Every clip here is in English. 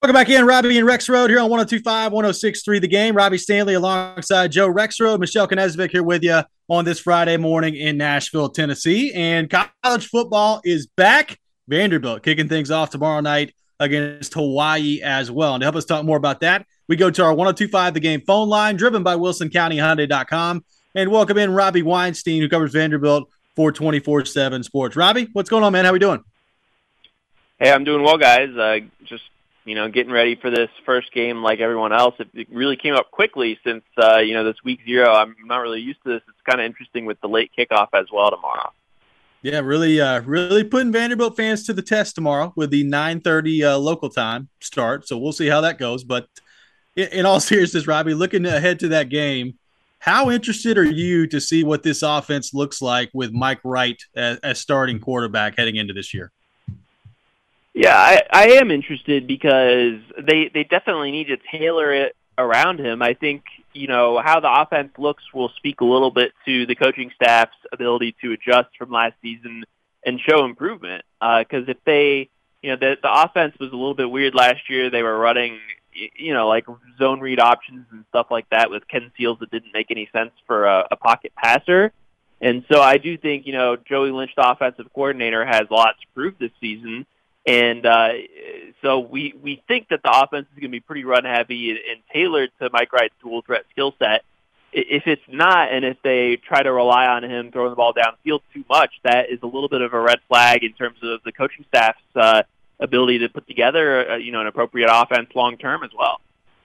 Welcome back in, Robbie and Rexroad here on 102.5, 106.3 The Game. Robbie Stanley alongside Joe Rexroad. Michelle Knezvik here with you on this Friday morning in Nashville, Tennessee. And college football is back. Vanderbilt kicking things off tomorrow night against Hawaii as well. And to help us talk more about that, we go to our 102.5 The Game phone line, driven by WilsonCountyHyundai.com. And welcome in Robbie Weinstein, who covers Vanderbilt for 24/7 Sports. Robbie, what's going on, man? How we doing? Hey, I'm doing well, guys. Just getting ready for this first game like everyone else. It really came up quickly since, this week 0. I'm not really used to this. It's kind of interesting with the late kickoff as well tomorrow. Yeah, really putting Vanderbilt fans to the test tomorrow with the 9:30 local time start. So we'll see how that goes. But in all seriousness, Robbie, looking ahead to that game, how interested are you to see what this offense looks like with Mike Wright as starting quarterback heading into this year? Yeah, I am interested because they definitely need to tailor it around him. I think, how the offense looks will speak a little bit to the coaching staff's ability to adjust from last season and show improvement. Because if they, the offense was a little bit weird last year. They were running, like zone read options and stuff like that with Ken Seals that didn't make any sense for a pocket passer. And so I do think, Joey Lynch, the offensive coordinator, has a lot to prove this season. And so we think that the offense is going to be pretty run-heavy and tailored to Mike Wright's dual-threat skill set. If it's not, and if they try to rely on him throwing the ball downfield too much, that is a little bit of a red flag in terms of the coaching staff's ability to put together, an appropriate offense long-term as well.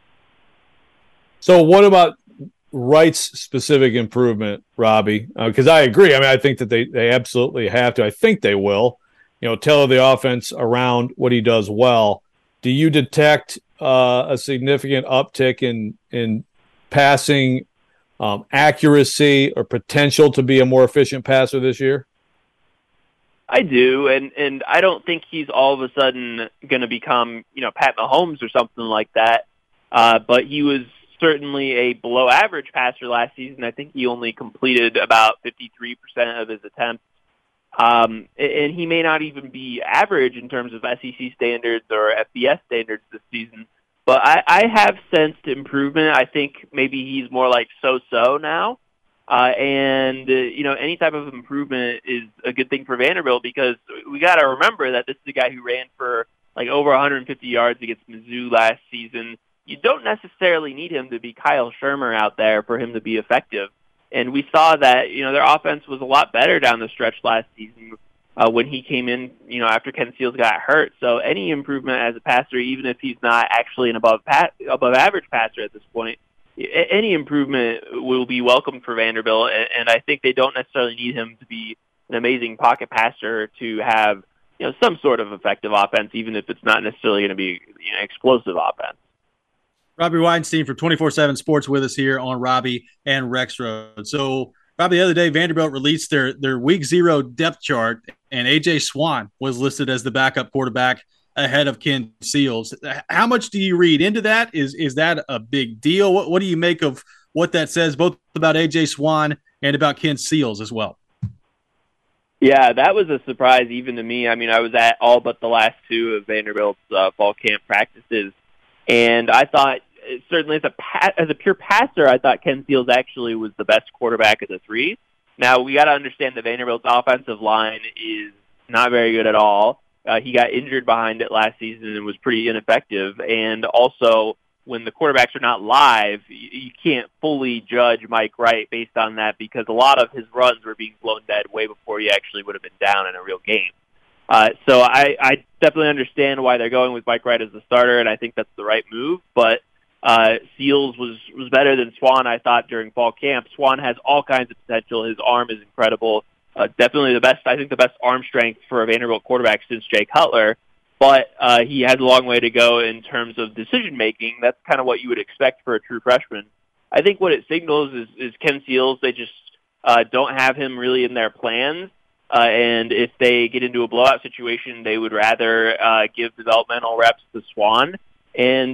So what about Wright's specific improvement, Robbie? Because I agree. I think that they absolutely have to. I think they will. Tailor the offense around what he does well. Do you detect a significant uptick in passing accuracy or potential to be a more efficient passer this year? I do, and I don't think he's all of a sudden going to become, Pat Mahomes or something like that. But he was certainly a below-average passer last season. I think he only completed about 53% of his attempts. And he may not even be average in terms of SEC standards or FBS standards this season, but I have sensed improvement. I think maybe he's more like so-so now. Any type of improvement is a good thing for Vanderbilt because we got to remember that this is a guy who ran for like over 150 yards against Mizzou last season. You don't necessarily need him to be Kyle Shermer out there for him to be effective. And we saw that, their offense was a lot better down the stretch last season when he came in, after Ken Seals got hurt. So any improvement as a passer, even if he's not actually an above average passer at this point, any improvement will be welcomed for Vanderbilt. And I think they don't necessarily need him to be an amazing pocket passer to have, some sort of effective offense, even if it's not necessarily going to be explosive offense. Robbie Weinstein from 24/7 Sports with us here on Robbie and Rexroad. So, Robbie, the other day, Vanderbilt released their week 0 depth chart, and A.J. Swan was listed as the backup quarterback ahead of Ken Seals. How much do you read into that? Is that a big deal? What do you make of what that says, both about A.J. Swan and about Ken Seals as well? Yeah, that was a surprise even to me. I was at all but the last 2 of Vanderbilt's fall camp practices. And I thought, certainly as a pure passer, I thought Ken Seals actually was the best quarterback of the 3. Now, we got to understand that Vanderbilt's offensive line is not very good at all. He got injured behind it last season and was pretty ineffective. And also, when the quarterbacks are not live, you can't fully judge Mike Wright based on that because a lot of his runs were being blown dead way before he actually would have been down in a real game. So I definitely understand why they're going with Mike Wright as the starter, and I think that's the right move. But Seals was better than Swan, I thought, during fall camp. Swan has all kinds of potential. His arm is incredible. Definitely the best arm strength for a Vanderbilt quarterback since Jay Cutler. But he has a long way to go in terms of decision-making. That's kind of what you would expect for a true freshman. I think what it signals is Ken Seals. They just don't have him really in their plans. And if they get into a blowout situation, they would rather give developmental reps to Swan. And,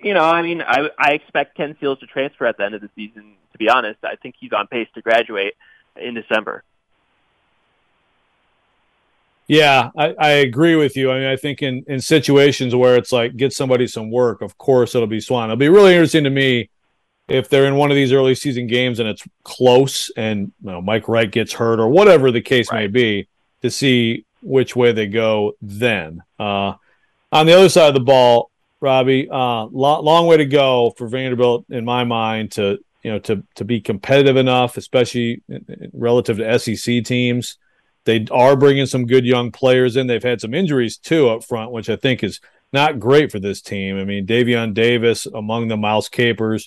I expect Ken Seals to transfer at the end of the season, to be honest. I think he's on pace to graduate in December. Yeah, I agree with you. I mean, I think in situations where it's like get somebody some work, of course it'll be Swan. It'll be really interesting to me if they're in one of these early season games and it's close and Mike Wright gets hurt or whatever the case may be, to see which way they go then. On the other side of the ball, Robbie, long way to go for Vanderbilt in my mind to be competitive enough, especially relative to SEC teams. They are bringing some good young players in. They've had some injuries too up front, which I think is not great for this team. I mean, Davion Davis among the Miles Capers.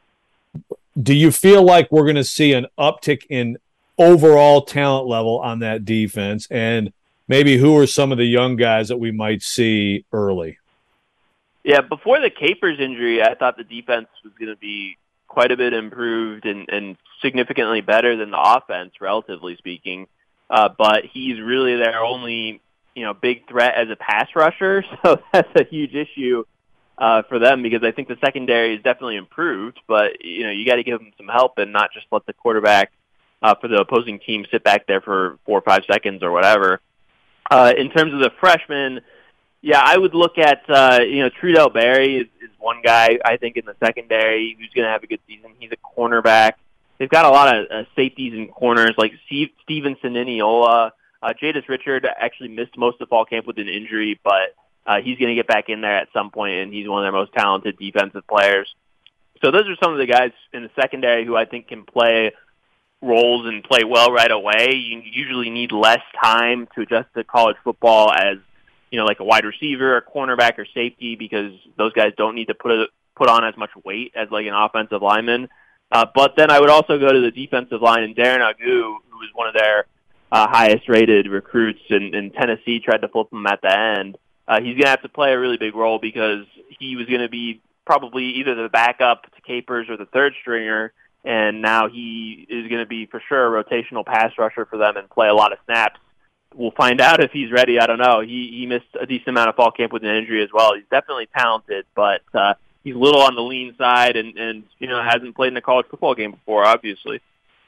Do you feel like we're going to see an uptick in overall talent level on that defense? And maybe who are some of the young guys that we might see early? Yeah, before the Capers injury, I thought the defense was going to be quite a bit improved and significantly better than the offense, relatively speaking. But he's really their only, big threat as a pass rusher, so that's a huge issue for them because I think the secondary is definitely improved, but you got to give them some help and not just let the quarterback for the opposing team sit back there for 4 or 5 seconds or whatever. In terms of the freshmen, yeah, I would look at Trudell Berry is one guy I think in the secondary who's going to have a good season. He's a cornerback. They've got a lot of safeties and corners like Stevenson Iniola. Jadis Richard actually missed most of fall camp with an injury, but he's going to get back in there at some point, and he's one of their most talented defensive players. So those are some of the guys in the secondary who I think can play roles and play well right away. You usually need less time to adjust to college football as, like a wide receiver, a cornerback, or safety because those guys don't need to put on as much weight as like an offensive lineman. But then I would also go to the defensive line, and Darren Agu, who was one of their highest-rated recruits in Tennessee, tried to flip him at the end. He's going to have to play a really big role because he was going to be probably either the backup to Capers or the third stringer, and now he is going to be for sure a rotational pass rusher for them and play a lot of snaps. We'll find out if he's ready. I don't know. He missed a decent amount of fall camp with an injury as well. He's definitely talented, but he's a little on the lean side and hasn't played in a college football game before, obviously.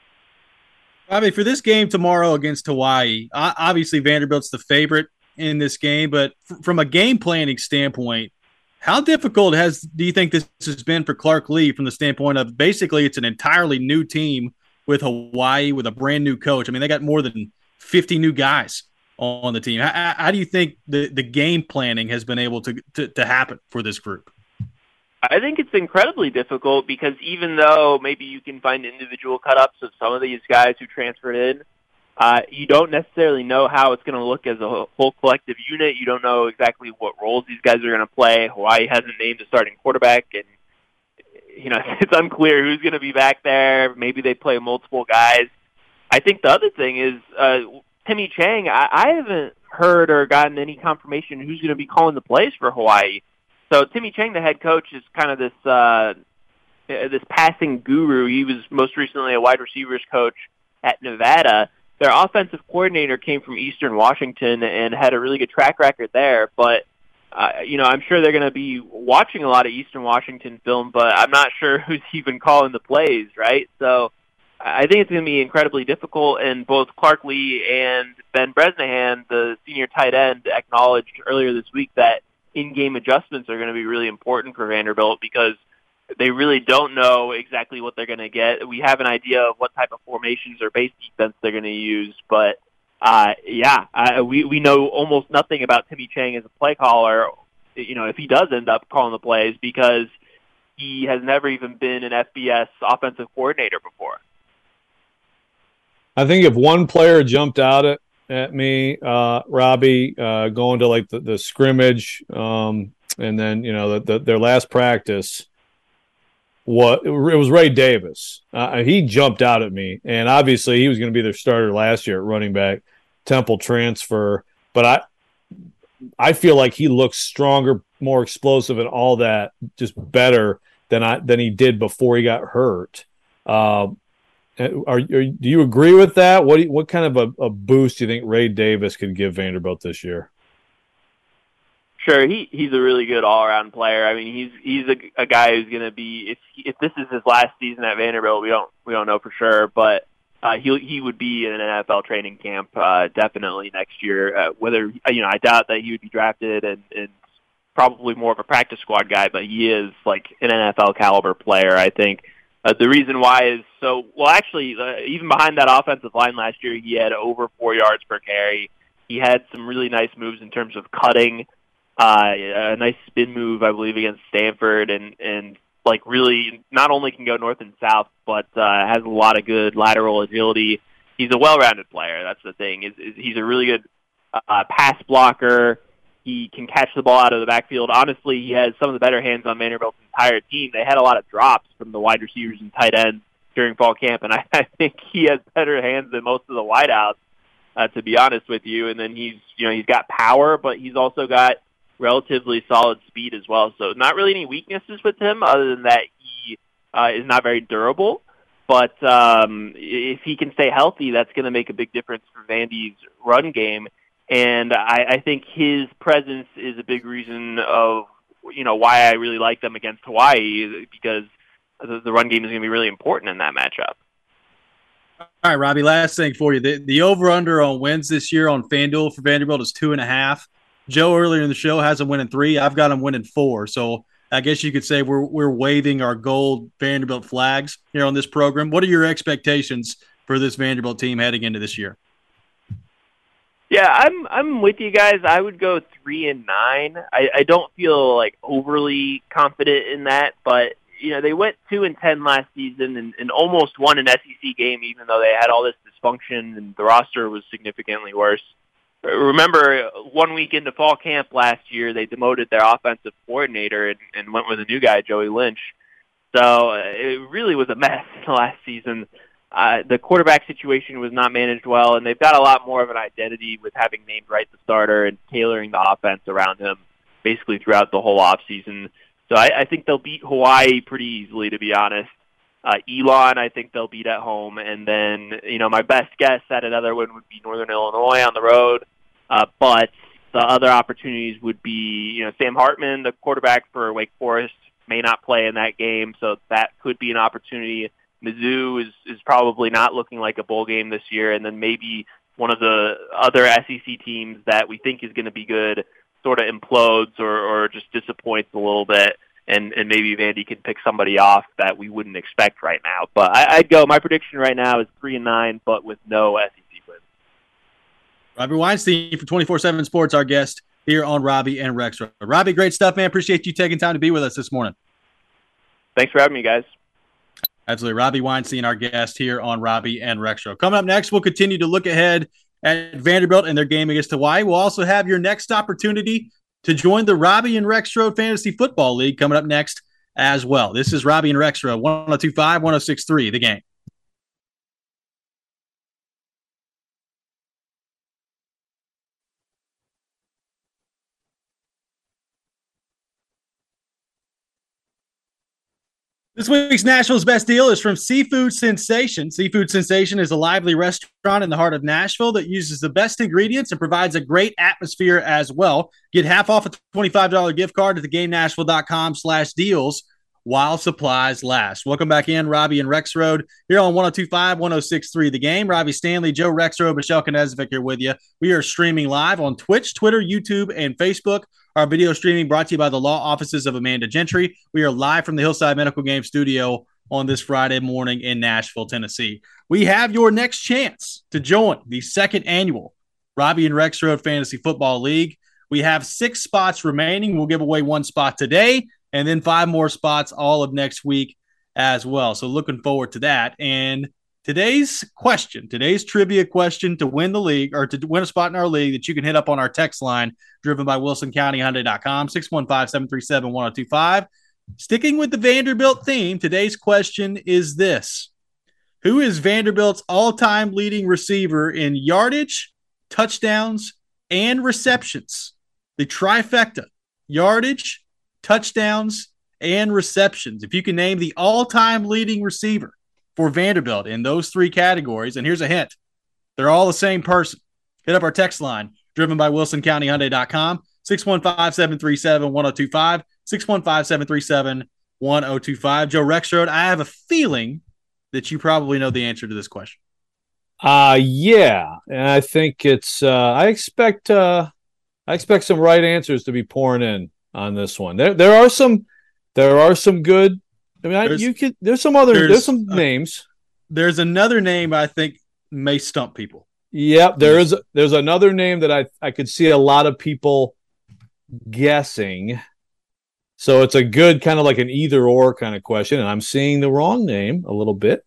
I mean, for this game tomorrow against Hawaii, obviously Vanderbilt's the favorite in this game, but from a game planning standpoint, how difficult do you think this has been for Clark Lea from the standpoint of basically it's an entirely new team with Hawaii with a brand new coach? I mean, they got more than 50 new guys on the team. How do you think the game planning has been able to happen for this group? I think it's incredibly difficult because even though maybe you can find individual cut-ups of some of these guys who transferred in, you don't necessarily know how it's going to look as a whole collective unit. You don't know exactly what roles these guys are going to play. Hawaii hasn't named a starting quarterback, and it's unclear who's going to be back there. Maybe they play multiple guys. I think the other thing is Timmy Chang. I haven't heard or gotten any confirmation who's going to be calling the plays for Hawaii. So Timmy Chang, the head coach, is kind of this passing guru. He was most recently a wide receivers coach at Nevada. Their offensive coordinator came from Eastern Washington and had a really good track record there. But, I'm sure they're going to be watching a lot of Eastern Washington film, but I'm not sure who's even calling the plays, right? So I think it's going to be incredibly difficult, and both Clark Lea and Ben Bresnahan, the senior tight end, acknowledged earlier this week that in-game adjustments are going to be really important for Vanderbilt because they really don't know exactly what they're going to get. We have an idea of what type of formations or base defense they're going to use, but we know almost nothing about Timmy Chang as a play caller, if he does end up calling the plays because he has never even been an FBS offensive coordinator before. I think if one player jumped out at me, Robbie, going to like the scrimmage, and then their last practice, it was Ray Davis. He jumped out at me, and obviously he was going to be their starter last year at running back, Temple transfer. But I feel like he looks stronger, more explosive, and all that, just better than he did before he got hurt. Do you agree with that? What kind of a boost do you think Ray Davis could give Vanderbilt this year? Sure, he's a really good all-around player. I mean, he's a guy who's going to be if this is his last season at Vanderbilt, we don't know for sure, but he would be in an NFL training camp definitely next year. Whether I doubt that he would be drafted and probably more of a practice squad guy, but he is like an NFL caliber player. I think the reason why is even behind that offensive line last year, he had over 4 yards per carry. He had some really nice moves in terms of cutting, a nice spin move, I believe, against Stanford, and like really not only can go north and south, but has a lot of good lateral agility. He's a well-rounded player. That's the thing. Is he's a really good pass blocker. He can catch the ball out of the backfield. Honestly, he has some of the better hands on Vanderbilt's entire team. They had a lot of drops from the wide receivers and tight ends during fall camp, and I think he has better hands than most of the wideouts, to be honest with you. And then he's got power, but he's also got relatively solid speed as well. So not really any weaknesses with him other than that he is not very durable. But if he can stay healthy, that's going to make a big difference for Vandy's run game. And I think his presence is a big reason of why I really like them against Hawaii, because the run game is going to be really important in that matchup. All right, Robbie, last thing for you. The over-under on wins this year on FanDuel for Vanderbilt is 2.5. Joe earlier in the show has them winning 3. I've got them winning 4. So I guess you could say we're waving our gold Vanderbilt flags here on this program. What are your expectations for this Vanderbilt team heading into this year? Yeah, I'm with you guys. I would go 3-9. I don't feel like overly confident in that, but they went 2-10 last season and almost won an SEC game, even though they had all this dysfunction and the roster was significantly worse. Remember, 1 week into fall camp last year, they demoted their offensive coordinator and went with a new guy, Joey Lynch. So it really was a mess last season. The quarterback situation was not managed well, and they've got a lot more of an identity with having named Wright the starter and tailoring the offense around him basically throughout the whole offseason. So I think they'll beat Hawaii pretty easily, to be honest. Elon, I think they'll beat at home. And then, my best guess at another one would be Northern Illinois on the road. But the other opportunities would be, Sam Hartman, the quarterback for Wake Forest, may not play in that game, so that could be an opportunity. Mizzou is probably not looking like a bowl game this year, and then maybe one of the other SEC teams that we think is going to be good sort of implodes or just disappoints a little bit, and maybe Vandy can pick somebody off that we wouldn't expect right now. But I'd go, my prediction right now is 3-9, but with no SEC wins. Robbie Weinstein from 24/7 Sports, our guest here on Robbie and Rex. Robbie, great stuff, man. Appreciate you taking time to be with us this morning. Thanks for having me, guys. Absolutely. Robbie Weinstein, our guest here on Robbie and Rex Show. Coming up next, we'll continue to look ahead at Vanderbilt and their game against Hawaii. We'll also have your next opportunity to join the Robbie and Rex Road Fantasy Football League coming up next as well. This is Robbie and Rex Road, 102.5, 106.3, The Game. This week's Nashville's Best Deal is from Seafood Sensation. Seafood Sensation is a lively restaurant in the heart of Nashville that uses the best ingredients and provides a great atmosphere as well. Get half off a $25 gift card at theGameNashville.com/deals while supplies last. Welcome back in, Robbie and Rex Road, here on 102.5, 106.3 The Game. Robbie Stanley, Joe Rexroad, Michelle Knezovic here with you. We are streaming live on Twitch, Twitter, YouTube, and Facebook. Our video streaming brought to you by the law offices of Amanda Gentry. We are live from the Hillside Medical Game Studio on this Friday morning in Nashville, Tennessee. We have your next chance to join the second annual Robbie and Rex Road Fantasy Football League. We have 6 spots remaining. We'll give away 1 spot today and then 5 more spots all of next week as well. So looking forward to that. And today's trivia question to win the league or to win a spot in our league that you can hit up on our text line driven by WilsonCountyHyundai.com, 615-737-1025. Sticking with the Vanderbilt theme, today's question is this. Who is Vanderbilt's all-time leading receiver in yardage, touchdowns, and receptions? The trifecta, yardage, touchdowns, and receptions. If you can name the all-time leading receiver for Vanderbilt in those 3 categories, and here's a hint, they're all the same person. Hit up our text line, driven by WilsonCountyHyundai.com, 615-737-1025, 615-737-1025. Joe Rexroad, I have a feeling that you probably know the answer to this question. Yeah, and I think it's. I expect some right answers to be pouring in on this one. There are some good. I mean, there's some names. There's another name I think may stump people. Yep, there's another name that I could see a lot of people guessing. So it's a good kind of like an either or kind of question, and I'm seeing the wrong name a little bit,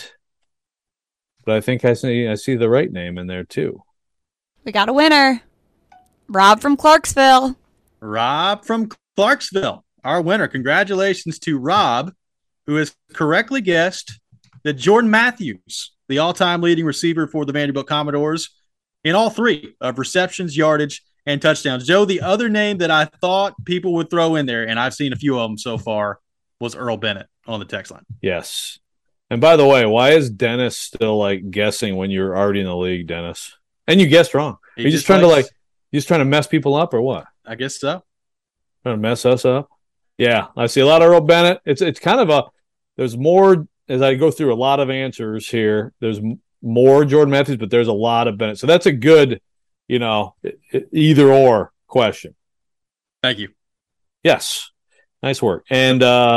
but I think I see the right name in there too. We got a winner, Rob from Clarksville. Rob from Clarksville, our winner. Congratulations to Rob, who has correctly guessed that Jordan Matthews, the all-time leading receiver for the Vanderbilt Commodores, in all three of receptions, yardage, and touchdowns. Joe, the other name that I thought people would throw in there, and I've seen a few of them so far, was Earl Bennett on the text line. Yes. And by the way, why is Dennis still like guessing when you're already in the league, Dennis? And you guessed wrong. Are you just trying to mess people up or what? I guess so. Trying to mess us up? Yeah, I see a lot of Earl Bennett. It's kind of there's more as I go through a lot of answers here. There's more Jordan Matthews, but there's a lot of Bennett. So that's a good, either or question. Thank you. Yes. Nice work. And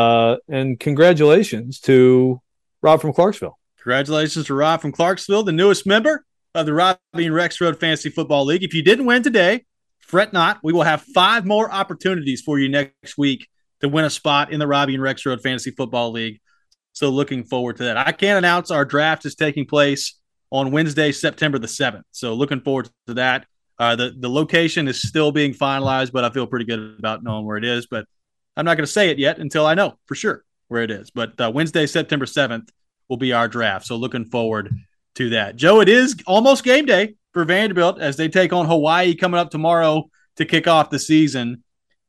congratulations to Rob from Clarksville. Congratulations to Rob from Clarksville, the newest member of the Robbie and Rex Road Fantasy Football League. If you didn't win today, fret not. We will have 5 more opportunities for you next week to win a spot in the Robbie and Rex Road Fantasy Football League. So looking forward to that. I can announce our draft is taking place on Wednesday, September the 7th. So looking forward to that. The location is still being finalized, but I feel pretty good about knowing where it is. But I'm not going to say it yet until I know for sure where it is. But Wednesday, September 7th will be our draft. So looking forward to that. Joe, it is almost game day for Vanderbilt as they take on Hawaii coming up tomorrow to kick off the season.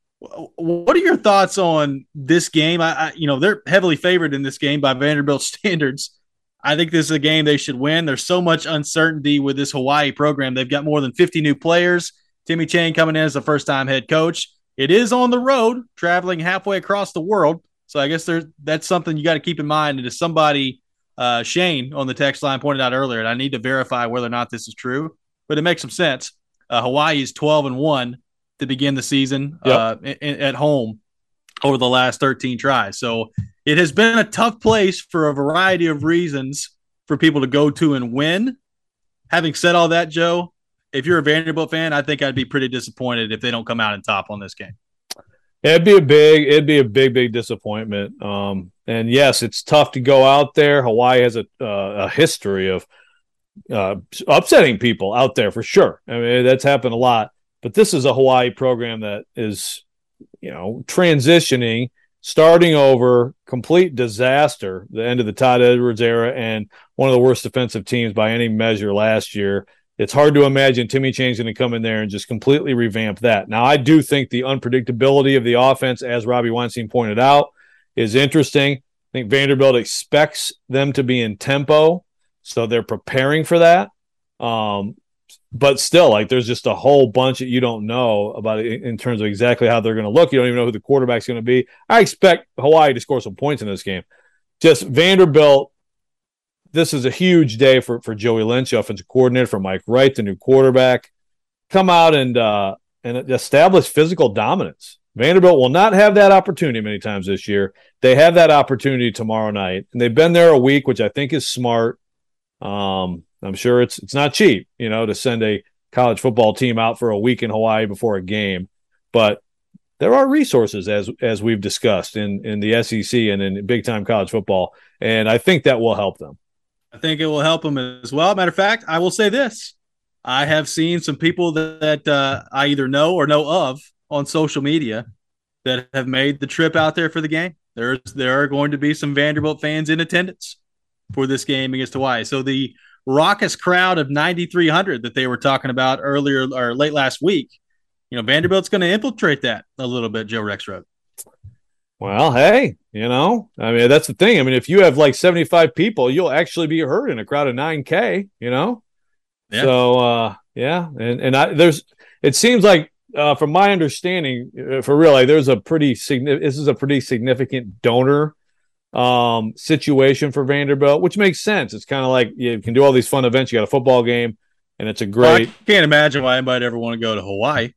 What are your thoughts on this game? They're heavily favored in this game by Vanderbilt standards. I think this is a game they should win. There's so much uncertainty with this Hawaii program. They've got more than 50 new players. Timmy Chang coming in as a first-time head coach. It is on the road, traveling halfway across the world. So I guess that's something you got to keep in mind. And as somebody, Shane on the text line pointed out earlier, and I need to verify whether or not this is true, but it makes some sense. Hawaii is 12-1 to begin the season at home over the last 13 tries. So it has been a tough place for a variety of reasons for people to go to and win. Having said all that, Joe, if you're a Vanderbilt fan, I think I'd be pretty disappointed if they don't come out on top on this game. It'd be a big disappointment. And yes, it's tough to go out there. Hawaii has a history of upsetting people out there for sure. I mean, that's happened a lot. But this is a Hawaii program that is, transitioning, starting over, complete disaster, the end of the Todd Edwards era, and one of the worst defensive teams by any measure last year. It's hard to imagine Timmy Chang's going to come in there and just completely revamp that. Now, I do think the unpredictability of the offense, as Robbie Weinstein pointed out, is interesting. I think Vanderbilt expects them to be in tempo, so they're preparing for that. But still, there's just a whole bunch that you don't know about it in terms of exactly how they're going to look. You don't even know who the quarterback's going to be. I expect Hawaii to score some points in this game. Just Vanderbilt, this is a huge day for Joey Lynch, the offensive coordinator, for Mike Wright, the new quarterback. Come out and establish physical dominance. Vanderbilt will not have that opportunity many times this year. They have that opportunity tomorrow night, and they've been there a week, which I think is smart. I'm sure it's not cheap, to send a college football team out for a week in Hawaii before a game, but there are resources as we've discussed in the SEC and in big time college football, and I think that will help them. I think it will help them as well. Matter of fact, I will say this: I have seen some people that I either know or know of on social media that have made the trip out there for the game. There are going to be some Vanderbilt fans in attendance for this game against Hawaii. So the raucous crowd of 9,300 that they were talking about earlier or late last week, Vanderbilt's going to infiltrate that a little bit, Joe Rexrode. Well, hey, that's the thing. I mean, if you have 75 people, you'll actually be heard in a crowd of 9K, Yeah. So, it seems like, from my understanding, for real, this is a pretty significant donor situation for Vanderbilt, which makes sense. It's kind of like you can do all these fun events. You got a football game, and it's a great. Well, I can't imagine why anybody ever want to go to Hawaii.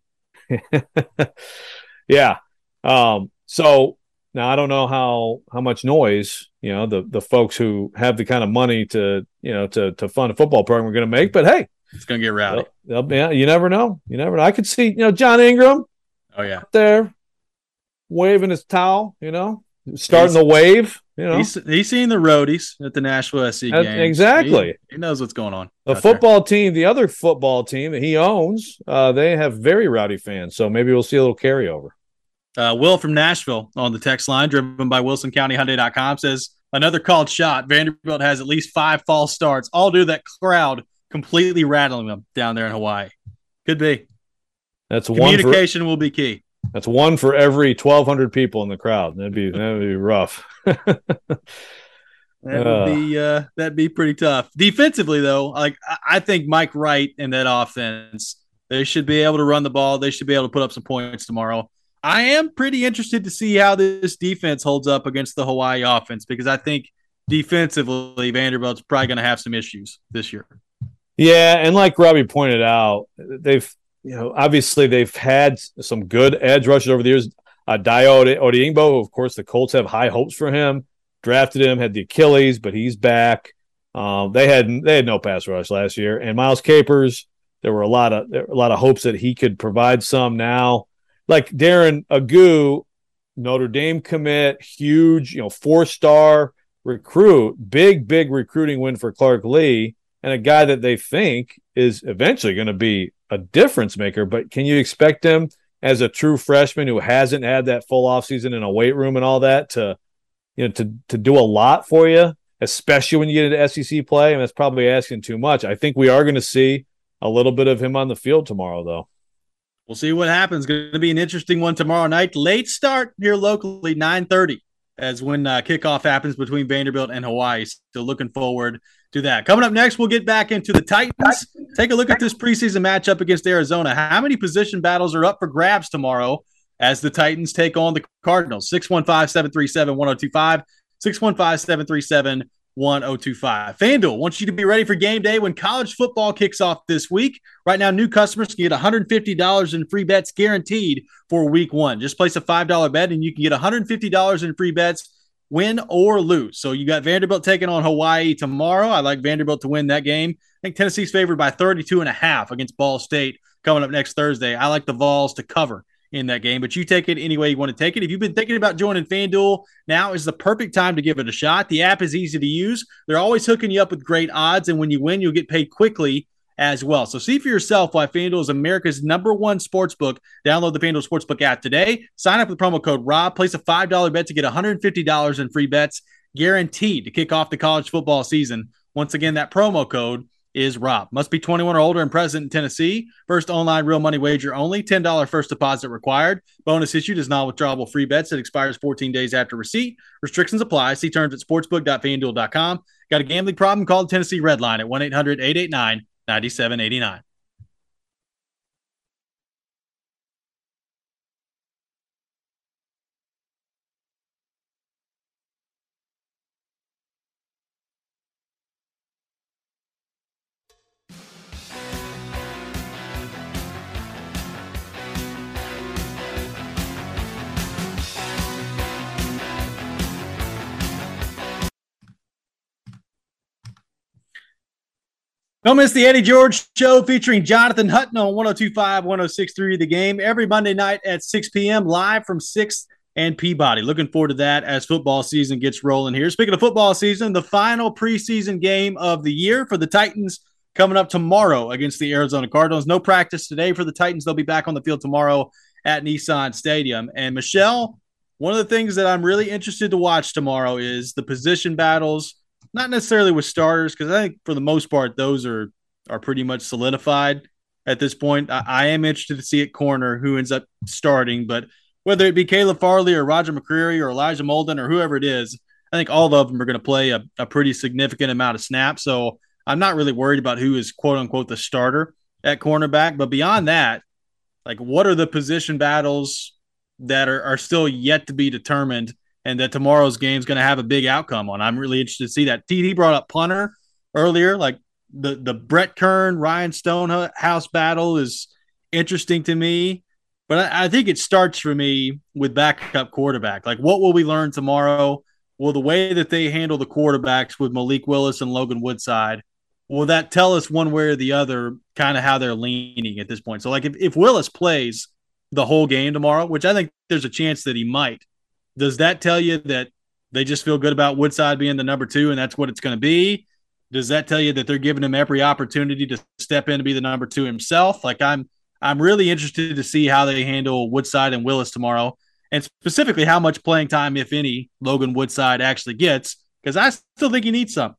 Yeah. So now I don't know how much noise the folks who have the kind of money to to fund a football program are going to make, but hey, it's going to get rowdy. Yeah, you never know. I could see John Ingram. Oh yeah, there waving his towel. Starting the wave. He's seen the roadies at the Nashville SC games. Exactly. He knows what's going on. The football team, the other football team that he owns, they have very rowdy fans. So maybe we'll see a little carryover. Will from Nashville on the text line, driven by WilsonCountyHyundai.com, says another called shot. Vanderbilt has at least 5 false starts, all due to that crowd completely rattling them down there in Hawaii. Could be. That's communication will be key. That's one for every 1,200 people in the crowd. That'd be rough. That'd be pretty tough. Defensively, though, I think Mike Wright and that offense, they should be able to run the ball. They should be able to put up some points tomorrow. I am pretty interested to see how this defense holds up against the Hawaii offense, because I think defensively Vanderbilt's probably going to have some issues this year. Yeah, and like Robbie pointed out, obviously they've had some good edge rushers over the years. Dayo Odeyingbo, of course, the Colts have high hopes for him. Drafted him, had the Achilles, but he's back. They had no pass rush last year. And Miles Capers, there were a lot of hopes that he could provide some now. Like Darren Agu, Notre Dame commit, huge, 4-star recruit, big recruiting win for Clark Lee, and a guy that they think is eventually going to be a difference maker. But can you expect him as a true freshman who hasn't had that full offseason in a weight room and all that to do a lot for you, especially when you get into SEC play? And that's probably asking too much. I think we are going to see a little bit of him on the field tomorrow, though. We'll see what happens. Going to be an interesting one tomorrow night. Late start here locally, 9:30, as when kickoff happens between Vanderbilt and Hawaii. So looking forward to that. Coming up next, we'll get back into the Titans. Take a look at this preseason matchup against Arizona. How many position battles are up for grabs tomorrow as the Titans take on the Cardinals? 615-737-1025, 615-737-1025. FanDuel wants you to be ready for game day when college football kicks off this week. Right now, new customers can get $150 in free bets guaranteed for week 1. Just place a $5 bet and you can get $150 in free bets, win or lose. So you got Vanderbilt taking on Hawaii tomorrow. I like Vanderbilt to win that game. I think Tennessee's favored by 32.5 against Ball State coming up next Thursday. I like the Vols to cover in that game, but you take it any way you want to take it. If you've been thinking about joining FanDuel, now is the perfect time to give it a shot. The app is easy to use. They're always hooking you up with great odds, and when you win, you'll get paid quickly as well. So see for yourself why FanDuel is America's #1 sportsbook. Download the FanDuel Sportsbook app today. Sign up with promo code ROB. Place a $5 bet to get $150 in free bets guaranteed to kick off the college football season. Once again, that promo code is Rob. Must be 21 or older and present in Tennessee. First online real money wager only. $10 first deposit required. Bonus issued is non-withdrawable free bets that expires 14 days after receipt. Restrictions apply. See terms at sportsbook.fanduel.com. Got a gambling problem? Call the Tennessee Red Line at 1-800-889-9789. Don't miss the Eddie George Show featuring Jonathan Hutton on 102.5, 106.3 The Game every Monday night at 6 p.m. live from 6th and Peabody. Looking forward to that as football season gets rolling here. Speaking of football season, the final preseason game of the year for the Titans coming up tomorrow against the Arizona Cardinals. No practice today for the Titans. They'll be back on the field tomorrow at Nissan Stadium. And Michelle, one of the things that I'm really interested to watch tomorrow is the position battles. Not necessarily with starters, because I think for the most part, those are pretty much solidified at this point. I am interested to see at corner who ends up starting, but whether it be Caleb Farley or Roger McCreary or Elijah Molden or whoever it is, I think all of them are going to play a pretty significant amount of snaps. So I'm not really worried about who is quote unquote the starter at cornerback. But beyond that, like what are the position battles that are still yet to be determined and that tomorrow's game is going to have a big outcome on. I'm really interested to see that. TD brought up punter earlier, like the Brett Kern, Ryan Stonehouse battle is interesting to me. But I think it starts for me with backup quarterback. Like, what will we learn tomorrow? Will the way that they handle the quarterbacks with Malik Willis and Logan Woodside, will that tell us one way or the other kind of how they're leaning at this point? So, like, if Willis plays the whole game tomorrow, which I think there's a chance that he might, does that tell you that they just feel good about Woodside being the number 2 and that's what it's going to be? Does that tell you that they're giving him every opportunity to step in to be the number 2 himself? Like, I'm really interested to see how they handle Woodside and Willis tomorrow, and specifically how much playing time, if any, Logan Woodside actually gets, because I still think he needs some.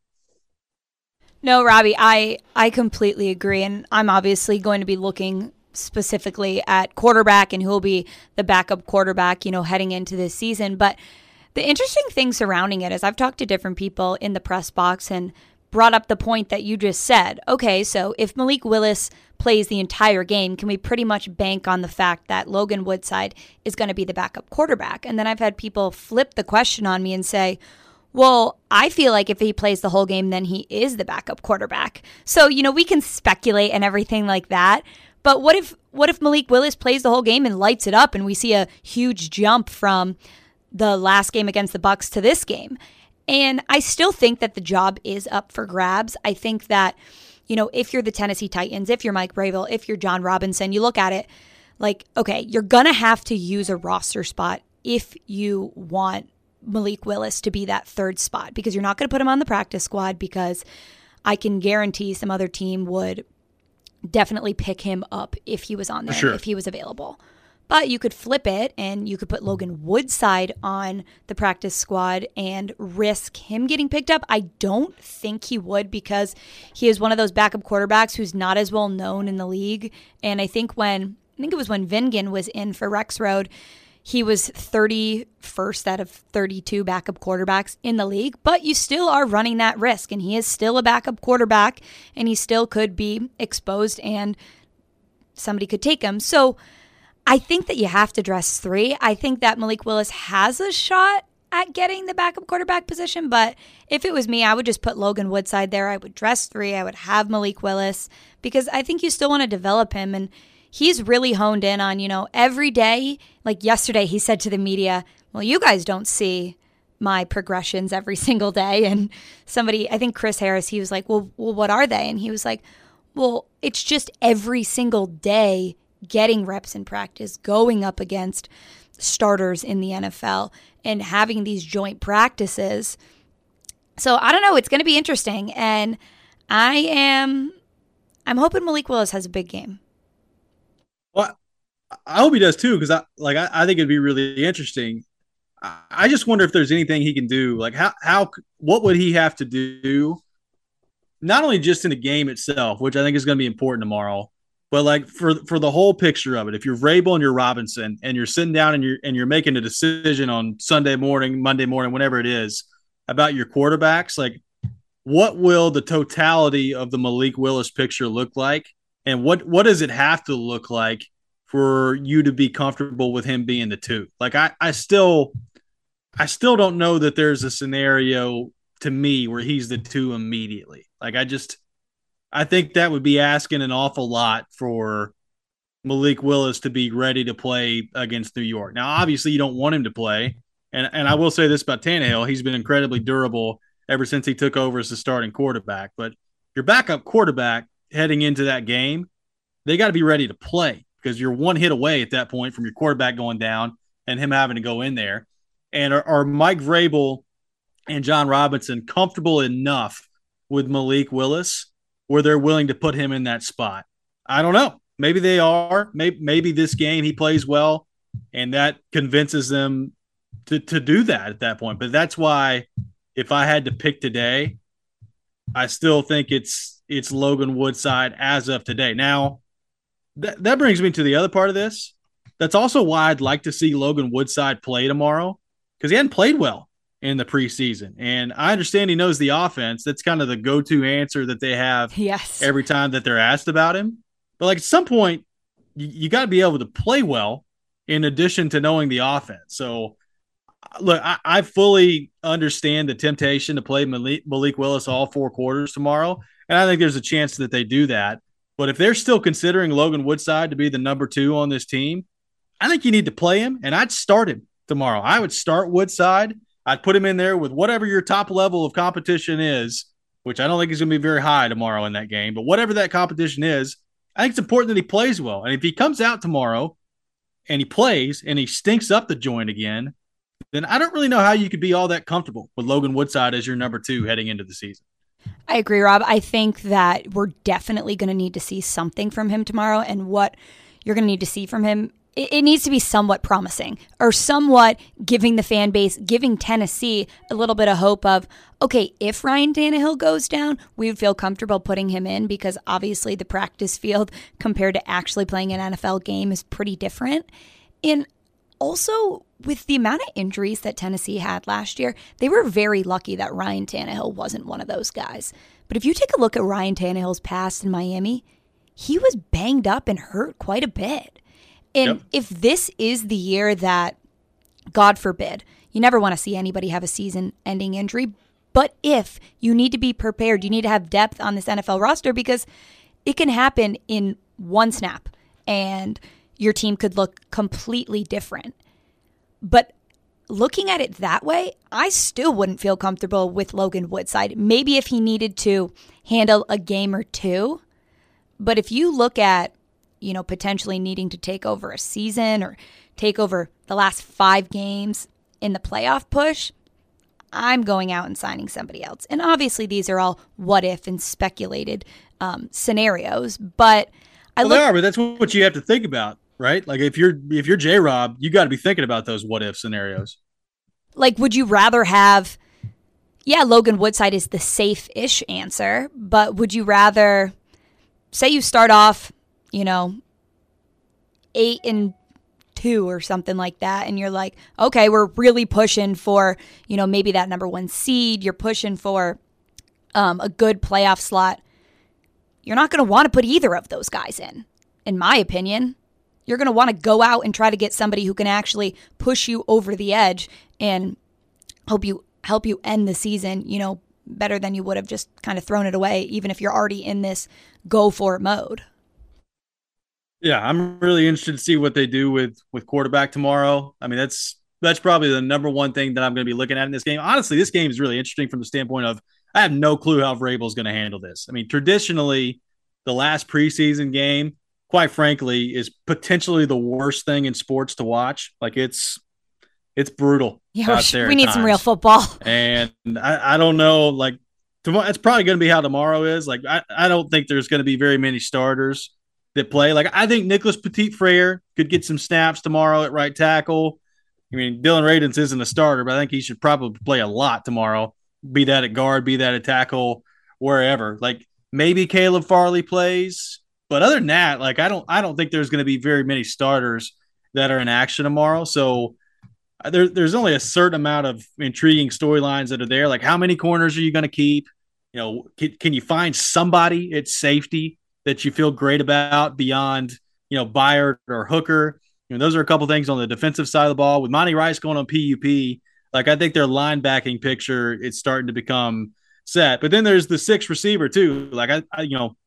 No, Robbie, I completely agree, and I'm obviously going to be looking specifically at quarterback and who will be the backup quarterback, heading into this season. But the interesting thing surrounding it is I've talked to different people in the press box and brought up the point that you just said. Okay, so if Malik Willis plays the entire game, can we pretty much bank on the fact that Logan Woodside is going to be the backup quarterback? And then I've had people flip the question on me and say, well, I feel like if he plays the whole game, then he is the backup quarterback. So, we can speculate and everything like that. But what if Malik Willis plays the whole game and lights it up and we see a huge jump from the last game against the Bucs to this game? And I still think that the job is up for grabs. I think that, if you're the Tennessee Titans, if you're Mike Vrabel, if you're John Robinson, you look at it like, okay, you're going to have to use a roster spot if you want Malik Willis to be that third spot, because you're not going to put him on the practice squad, because I can guarantee some other team would definitely pick him up if he was on there, sure, if he was available. But you could flip it and you could put Logan Woodside on the practice squad and risk him getting picked up. I don't think he would, because he is one of those backup quarterbacks who's not as well known in the league. And I think it was when Vingan was in for Rexroad, he was 31st out of 32 backup quarterbacks in the league, but you still are running that risk, and he is still a backup quarterback, and he still could be exposed and somebody could take him. So I think that you have to dress 3. I think that Malik Willis has a shot at getting the backup quarterback position, but if it was me, I would just put Logan Woodside there. I would dress 3. I would have Malik Willis, because I think you still want to develop him, and he's really honed in on, every day. Like yesterday, he said to the media, well, you guys don't see my progressions every single day. And somebody, I think Chris Harris, he was like, well, what are they? And he was like, well, it's just every single day getting reps in practice, going up against starters in the NFL and having these joint practices. So I don't know. It's going to be interesting. And I'm hoping Malik Willis has a big game. Well, I hope he does too, because I think it'd be really interesting. I just wonder if there's anything he can do. Like, what would he have to do? Not only just in the game itself, which I think is going to be important tomorrow, but like for the whole picture of it. If you're Vrabel and you're Robinson and you're sitting down and you're making a decision on Sunday morning, Monday morning, whenever it is, about your quarterbacks, like, what will the totality of the Malik Willis picture look like? And what does it have to look like for you to be comfortable with him being the 2? Like, I still don't know that there's a scenario to me where he's the 2 immediately. Like, I think that would be asking an awful lot for Malik Willis to be ready to play against New York. Now, obviously, you don't want him to play. And I will say this about Tannehill. He's been incredibly durable ever since he took over as the starting quarterback. But your backup quarterback heading into that game, they got to be ready to play, because you're one hit away at that point from your quarterback going down and him having to go in there. And are Mike Vrabel and John Robinson comfortable enough with Malik Willis where they're willing to put him in that spot? I don't know. Maybe they are. Maybe this game he plays well, and that convinces them to do that at that point. But that's why, if I had to pick today, I still think it's Logan Woodside as of today. Now, that brings me to the other part of this. That's also why I'd like to see Logan Woodside play tomorrow, because he hadn't played well in the preseason. And I understand he knows the offense. That's kind of the go-to answer that they have every time that they're asked about him. But like, at some point, you got to be able to play well in addition to knowing the offense. So Look, I fully understand the temptation to play Malik Willis all 4 quarters tomorrow, and I think there's a chance that they do that. But if they're still considering Logan Woodside to be the number 2 on this team, I think you need to play him, and I'd start him tomorrow. I would start Woodside. I'd put him in there with whatever your top level of competition is, which I don't think is going to be very high tomorrow in that game. But whatever that competition is, I think it's important that he plays well. And if he comes out tomorrow and he plays and he stinks up the joint again, then I don't really know how you could be all that comfortable with Logan Woodside as your number 2 heading into the season. I agree, Rob. I think that we're definitely going to need to see something from him tomorrow. And what you're going to need to see from him, it needs to be somewhat promising or somewhat giving the fan base, giving Tennessee a little bit of hope of, okay, if Ryan Tannehill goes down, we would feel comfortable putting him in because obviously the practice field compared to actually playing an NFL game is pretty different. And also, with the amount of injuries that Tennessee had last year, they were very lucky that Ryan Tannehill wasn't one of those guys. But if you take a look at Ryan Tannehill's past in Miami, he was banged up and hurt quite a bit. And if this is the year that, God forbid, you never want to see anybody have a season-ending injury, but if you need to be prepared, you need to have depth on this NFL roster because it can happen in one snap and your team could look completely different. But looking at it that way, I still wouldn't feel comfortable with Logan Woodside. Maybe if he needed to handle a game or two. But if you look at, potentially needing to take over a season or take over the last 5 games in the playoff push, I'm going out and signing somebody else. And obviously these are all what if and speculated scenarios. But they are, but that's what you have to think about. Right? Like if you're J-Rob, you got to be thinking about those what if scenarios. Like, would you rather have, Logan Woodside is the safe-ish answer, but would you rather, say you start off, 8-2 or something like that, and you're like, okay, we're really pushing for, maybe that number 1 seed. You're pushing for a good playoff slot. You're not going to want to put either of those guys in my opinion. You're going to want to go out and try to get somebody who can actually push you over the edge and help you end the season, better than you would have just kind of thrown it away, even if you're already in this go for it mode. Yeah, I'm really interested to see what they do with quarterback tomorrow. I mean, that's probably the number one thing that I'm going to be looking at in this game. Honestly, this game is really interesting from the standpoint of I have no clue how Vrabel's going to handle this. I mean, traditionally, the last preseason game, quite frankly, is potentially the worst thing in sports to watch. Like it's brutal. Yeah, we need some real football. And I don't know, like tomorrow, it's probably going to be how tomorrow is. Like I don't think there's going to be very many starters that play. Like I think Nicholas Petit-Frere could get some snaps tomorrow at right tackle. I mean, Dylan Radins isn't a starter, but I think he should probably play a lot tomorrow. Be that at guard, be that at tackle, wherever. Like maybe Caleb Farley plays. But other than that, like I don't think there's going to be very many starters that are in action tomorrow. So there's only a certain amount of intriguing storylines that are there. Like how many corners are you going to keep? Can you find somebody at safety that you feel great about beyond Byard or Hooker? Those are a couple things on the defensive side of the ball. With Monty Rice going on PUP, like I think their linebacking picture is starting to become set. But then there's the 6th receiver too. Like I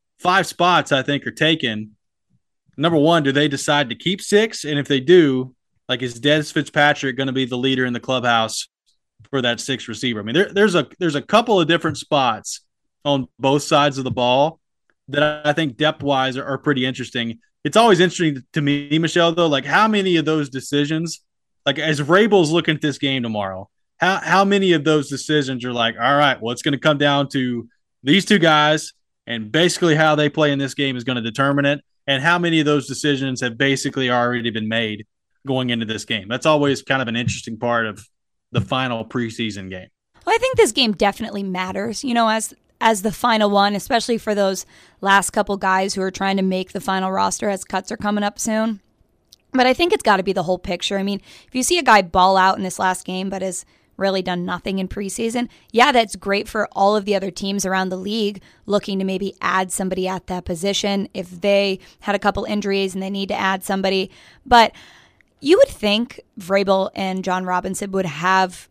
5 spots I think are taken. Number 1, do they decide to keep 6? And if they do, like is Dez Fitzpatrick going to be the leader in the clubhouse for that 6th receiver? I mean, there's a couple of different spots on both sides of the ball that I think depth-wise are pretty interesting. It's always interesting to me, Michelle, though, like how many of those decisions, like as Vrabel's looking at this game tomorrow, how many of those decisions are like, all right, well, it's going to come down to these 2 guys, and basically how they play in this game is going to determine it. And how many of those decisions have basically already been made going into this game? That's always kind of an interesting part of the final preseason game. Well, I think this game definitely matters, as the final one, especially for those last couple guys who are trying to make the final roster as cuts are coming up soon. But I think it's got to be the whole picture. I mean, if you see a guy ball out in this last game but has really done nothing in preseason, that's great for all of the other teams around the league looking to maybe add somebody at that position if they had a couple injuries and they need to add somebody. But You would think Vrabel and John Robinson would have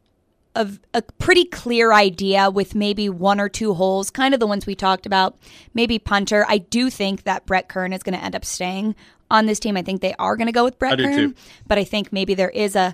a pretty clear idea with maybe one or two holes, kind of the ones we talked about, maybe punter. I do think that Brett Kern is going to end up staying on this team. I think they are going to go with Brett Kern, but I think maybe there is a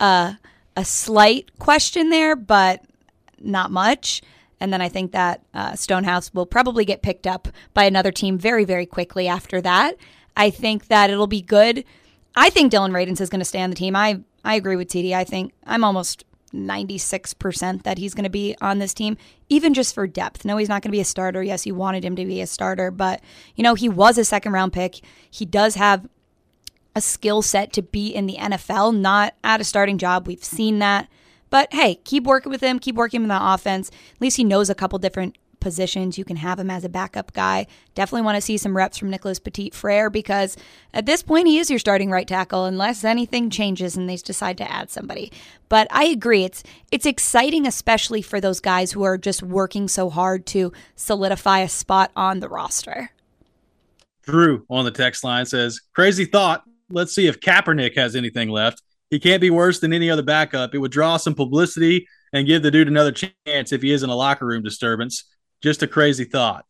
slight question there, but not much. And then I think that Stonehouse will probably get picked up by another team very, very quickly after that. I think that it'll be good. I think Dylan Radins is going to stay on the team. I agree with TD. I think I'm almost 96% that he's going to be on this team, even just for depth. No, he's not going to be a starter. Yes, you wanted him to be a starter, but he was a second-round pick. He does have a skill set to be in the NFL, not at a starting job. We've seen that. But hey, keep working with him, keep working in the offense. At least he knows a couple different positions. You can have him as a backup guy. Definitely want to see some reps from Nicholas Petit-Frere, because at this point he is your starting right tackle unless anything changes and they decide to add somebody. But I agree, it's exciting, especially for those guys who are just working so hard to solidify a spot on the roster. Drew on the text line says, crazy thought. Let's see if Kaepernick has anything left. He can't be worse than any other backup. It would draw some publicity and give the dude another chance if he isn't a locker room disturbance. Just a crazy thought.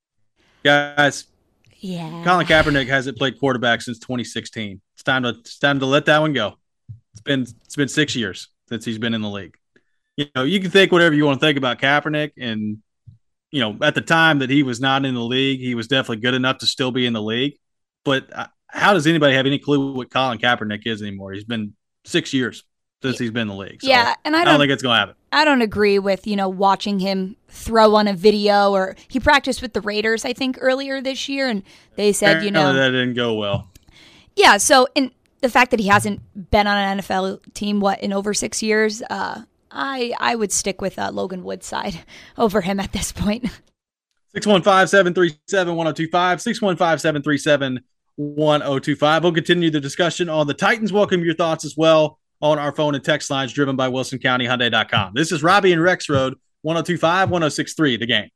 Guys, yeah. Colin Kaepernick hasn't played quarterback since 2016. It's time to let that one go. It's been 6 years since he's been in the league. You can think whatever you want to think about Kaepernick, and at the time that he was not in the league, he was definitely good enough to still be in the league. But how does anybody have any clue what Colin Kaepernick is anymore? He's been 6 years since he's been in the league. So yeah, and I don't think it's going to happen. I don't agree with, watching him throw on a video, or he practiced with the Raiders, I think, earlier this year, and they said, that didn't go well. Yeah, so in the fact that he hasn't been on an NFL team, in over 6 years, I would stick with Logan Woodside over him at this point. 615-737-1025, 615-737-1025. We'll continue the discussion on the Titans. Welcome your thoughts as well on our phone and text lines driven by WilsonCountyHyundai.com. This is Robbie and Rex Road, 102.5, 106.3, The Game.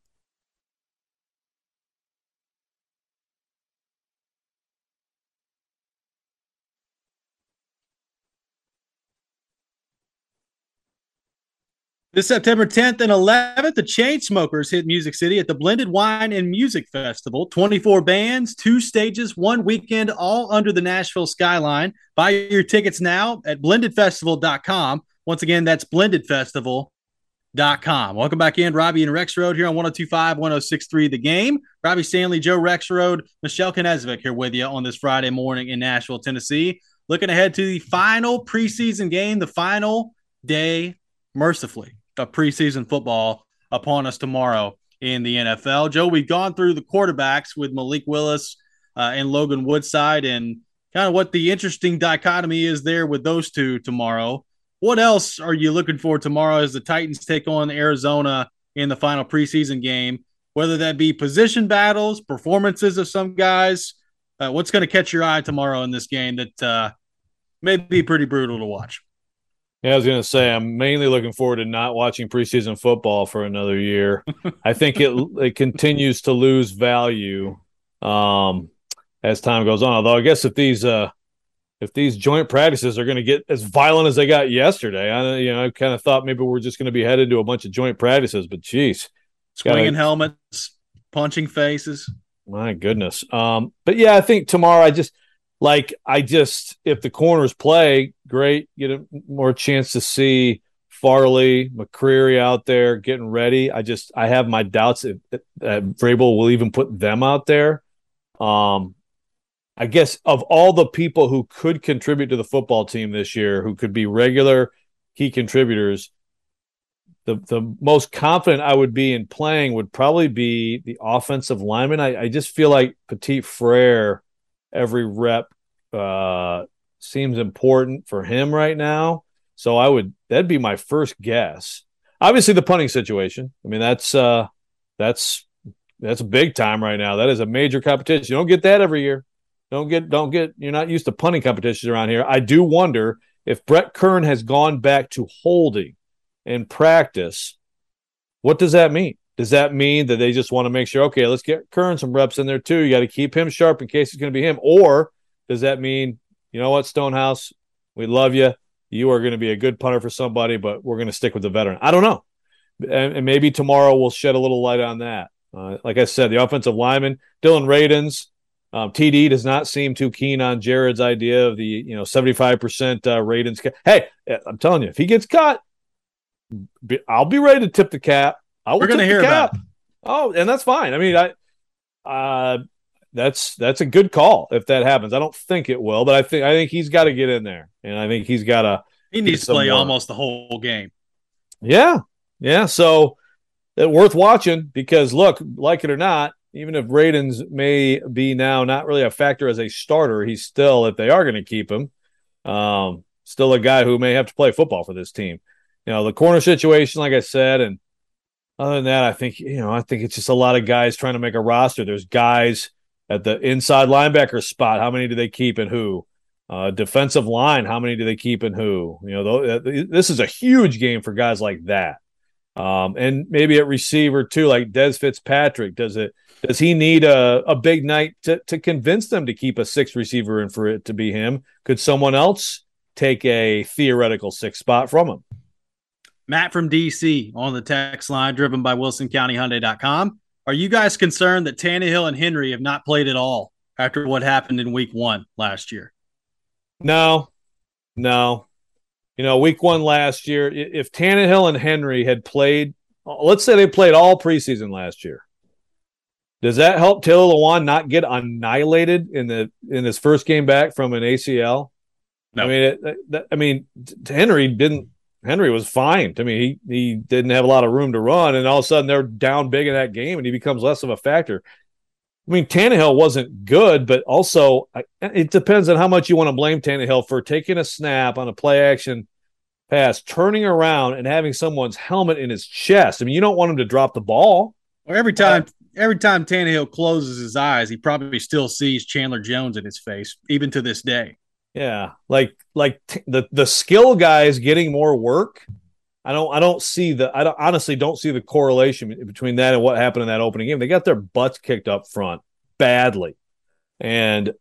This September 10th and 11th, the Chainsmokers hit Music City at the Blended Wine and Music Festival. 24 bands, 2 stages, 1 weekend, all under the Nashville skyline. Buy your tickets now at blendedfestival.com. Once again, that's blendedfestival.com. Welcome back in. Robbie and Rex Road here on 102.5, 106.3 The Game. Robbie Stanley, Joe Rexrode, Michelle Knezvik here with you on this Friday morning in Nashville, Tennessee. Looking ahead to the final preseason game, the final day, mercifully, of preseason football upon us tomorrow in the NFL. Joe, we've gone through the quarterbacks with Malik Willis and Logan Woodside, and kind of what the interesting dichotomy is there with those two tomorrow. What else are you looking for tomorrow as the Titans take on Arizona in the final preseason game, whether that be position battles, performances of some guys? What's going to catch your eye tomorrow in this game that may be pretty brutal to watch? Yeah, I was going to say, I'm mainly looking forward to not watching preseason football for another year. I think it continues to lose value as time goes on. Although I guess if these joint practices are going to get as violent as they got yesterday, I kind of thought maybe we're just going to be headed to a bunch of joint practices. But geez, swinging helmets, punching faces. My goodness. But yeah, I think tomorrow if the corners play, great, get a more chance to see Farley, McCreary out there getting ready. I have my doubts if Vrabel will even put them out there. I guess of all the people who could contribute to the football team this year, who could be regular key contributors, the most confident I would be in playing would probably be the offensive lineman. I just feel like Petit-Frere, every rep seems important for him right now. So that'd be my first guess. Obviously the punting situation. I mean, that's big time right now. That is a major competition. You don't get that every year. You're not used to punting competitions around here. I do wonder if Brett Kern has gone back to holding in practice. What does that mean? Does that mean that they just want to make sure, okay, let's get Kern some reps in there too? You got to keep him sharp in case it's going to be him. Or does that mean you know what, Stonehouse, we love you. You are going to be a good punter for somebody, but we're going to stick with the veteran. I don't know. And maybe tomorrow we'll shed a little light on that. Like I said, the offensive lineman, Dylan Radins, TD does not seem too keen on Jared's idea of the 75% Radins. Hey, I'm telling you, if he gets cut, I'll be ready to tip the cap. We're going to hear about it. Oh, and that's fine. I mean, that's a good call if that happens. I don't think it will, but I think he's got to get in there, and I think he's got to. He needs to play almost the whole game. Yeah. So it's worth watching because look, like it or not, even if Radins may be now not really a factor as a starter, he's still, if they are going to keep him, still a guy who may have to play football for this team. The corner situation, like I said, and other than that, I think it's just a lot of guys trying to make a roster. There's guys at the inside linebacker spot. How many do they keep and who? Defensive line, how many do they keep and who? This is a huge game for guys like that. And maybe at receiver too, like Des Fitzpatrick. Does he need a big night to convince them to keep a sixth receiver and for it to be him? Could someone else take a theoretical sixth spot from him? Matt from DC on the text line, driven by WilsonCountyHyundai.com. Are you guys concerned that Tannehill and Henry have not played at all after what happened in week 1 last year? No. Week 1 last year, if Tannehill and Henry had played, let's say they played all preseason last year, does that help Taylor Lewan not get annihilated in his first game back from an ACL? No. Henry was fine. I mean, he didn't have a lot of room to run, and all of a sudden they're down big in that game, and he becomes less of a factor. I mean, Tannehill wasn't good, but also it depends on how much you want to blame Tannehill for taking a snap on a play-action pass, turning around, and having someone's helmet in his chest. I mean, you don't want him to drop the ball. Or every time Tannehill closes his eyes, he probably still sees Chandler Jones in his face, even to this day. Yeah, like the skill guys getting more work. I honestly don't see the correlation between that and what happened in that opening game. They got their butts kicked up front badly, and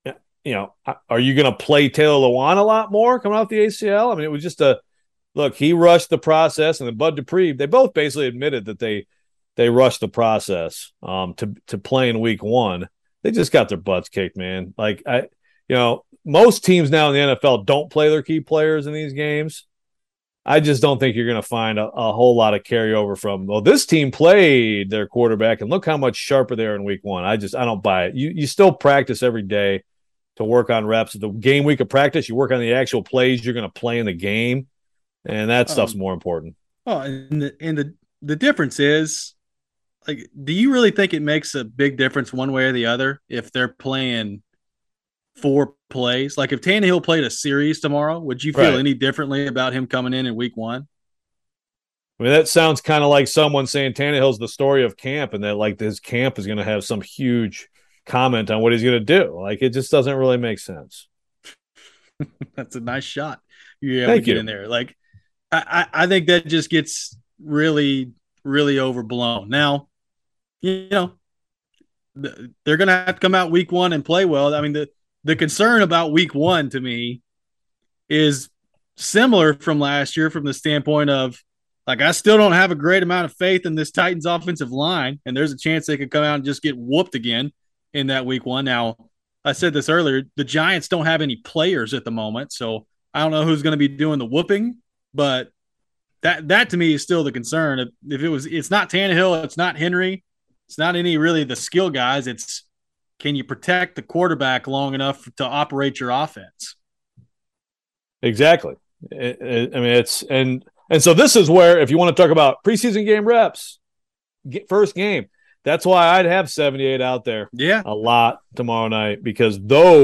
are you going to play Taylor Lewan a lot more coming off the ACL? I mean, it was just look. He rushed the process, and then Bud Dupree. They both basically admitted that they rushed the process to play in week 1. They just got their butts kicked, man. Like most teams now in the NFL don't play their key players in these games. I just don't think you're going to find a whole lot of carryover from, this team played their quarterback, and look how much sharper they are in week 1. I don't buy it. You still practice every day to work on reps. The game week of practice, you work on the actual plays you're going to play in the game, and that stuff's more important. Oh, and the difference is, like, do you really think it makes a big difference one way or the other if they're playing 4 plays? Like if Tannehill played a series tomorrow, would you feel any differently about him coming in week 1? I mean, that sounds kind of like someone saying Tannehill's the story of camp and that like his camp is going to have some huge comment on what he's going to do. Like it just doesn't really make sense. That's a nice shot. You're able to get in there. Like I think that just gets really, really overblown. Now, they're going to have to come out week 1 and play well. I mean, the concern about week 1 to me is similar from last year from the standpoint of, like, I still don't have a great amount of faith in this Titans offensive line, and there's a chance they could come out and just get whooped again in that week 1. Now, I said this earlier, the Giants don't have any players at the moment, so I don't know who's going to be doing the whooping, but that to me is still the concern. It's not Tannehill, it's not Henry, it's not any really the skill guys, it's can you protect the quarterback long enough to operate your offense? Exactly. I mean, and so this is where, if you want to talk about preseason game reps, first game, that's why I'd have 78 out there. Yeah, a lot tomorrow night, because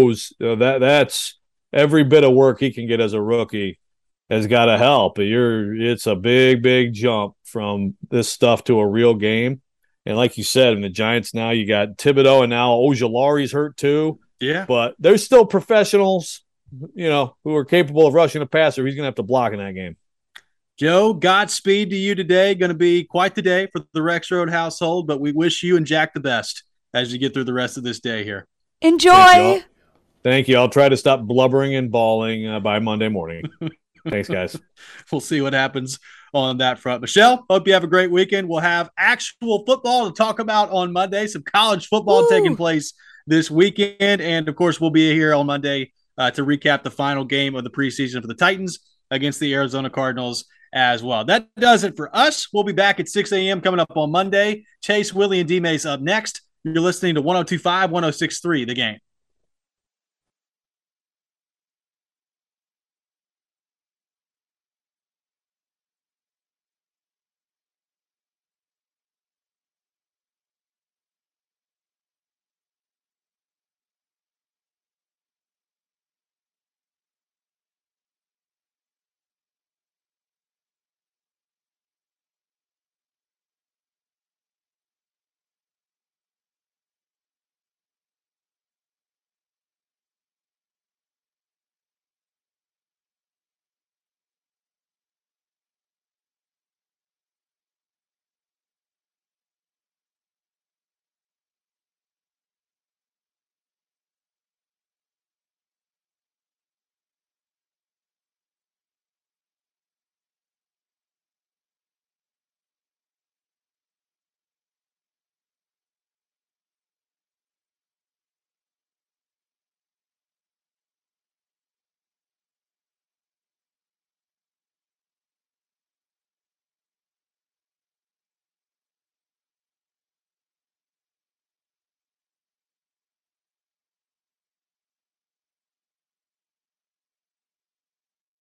that's every bit of work he can get as a rookie has got to help. It's a big jump from this stuff to a real game. And like you said, in the Giants now, you got Thibodeau, and now Ojulari's hurt too. Yeah. But they're still professionals, who are capable of rushing a passer. He's going to have to block in that game. Joe, Godspeed to you today. Going to be quite the day for the Rexrode household, but we wish you and Jack the best as you get through the rest of this day here. Enjoy. Thank you. I'll try to stop blubbering and bawling by Monday morning. Thanks, guys. We'll see what happens on that front. Michelle, hope you have a great weekend. We'll have actual football to talk about on Monday, some college football taking place this weekend. And, of course, we'll be here on Monday to recap the final game of the preseason for the Titans against the Arizona Cardinals as well. That does it for us. We'll be back at 6 a.m. coming up on Monday. Chase, Willie, and D-Mace up next. You're listening to 102.5, 106.3, The Game.